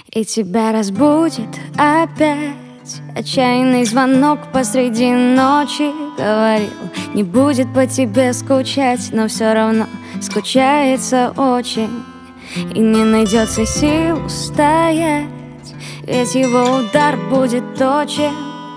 И тебя разбудит опять отчаянный звонок посреди ночи. Говорил, не будет по тебе скучать, но все равно скучается очень. И не найдется сил устоять, ведь его удар будет точен.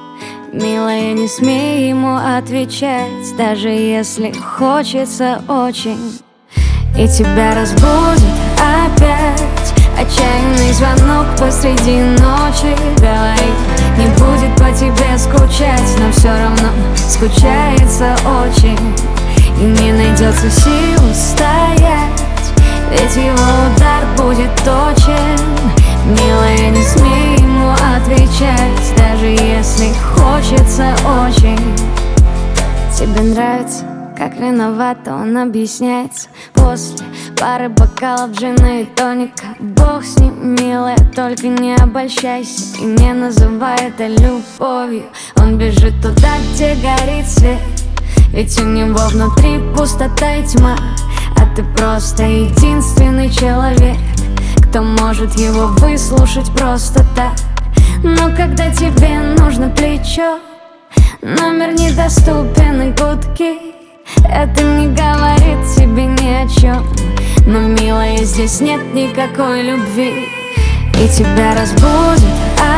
Милая, не смей ему отвечать, даже если хочется очень. И тебя разбудит опять отчаянный звонок посреди ночи. Говорит, не будет по тебе скучать, но все равно скучается очень. И не найдется сил устоять, ведь его удар будет точен. Милая, не смей ему отвечать, даже если хочется очень. Тебе нравится, как виновата он объясняется после пары бокалов джина и тоника. Бог с ним, милая, только не обольщайся и не называй это любовью. Он бежит туда, где горит свет, ведь у него внутри пустота и тьма. А ты просто единственный человек, кто может его выслушать просто так. Но когда тебе нужно плечо, номер недоступен и гудки, это не говорит тебе ни о чем. Но, милая, здесь нет никакой любви. И тебя разбудит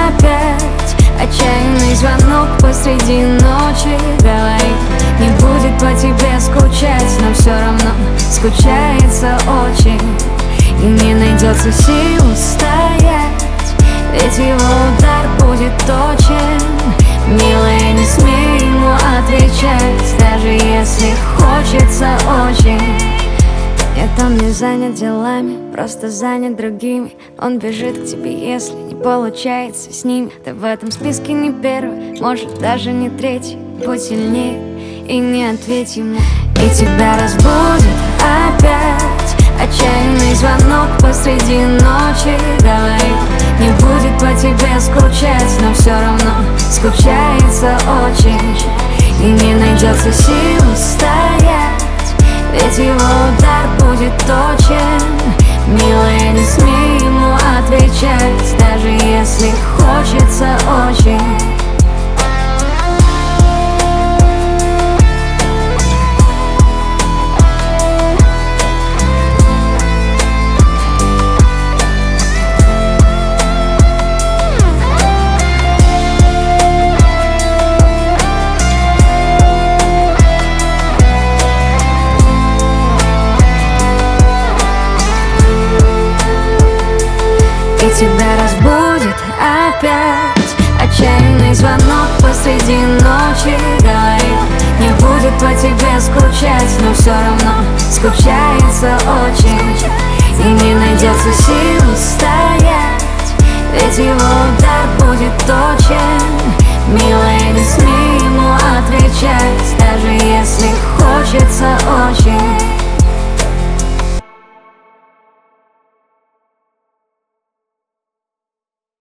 опять отчаянный звонок посреди ночи. Говорит, не будет по тебе скучать, но все равно скучается очень. И не найдется сил устоять, ведь его удар будет точен. Милая, не смей ему отвечать, даже если хочется очень. Нет, он не занят делами, просто занят другими. Он бежит к тебе, если не получается с ним. Ты в этом списке не первый, может даже не третий. Будь сильнее и не ответь ему. И тебя разбудит опять отчаянный звонок посреди ночи. Говорит, не будет по тебе скучать, но все равно скучается очень. И не найдется сил устоять, ведь его удар будет точен. Милая, не смей ему отвечать, даже если хочется очень. И тебя разбудит опять отчаянный звонок посреди ночи. Говорит, не будет по тебе скучать, но все равно скучается очень. И не найдется сил устоять, ведь его удар будет точен. Милая, не смей ему отвечать, даже если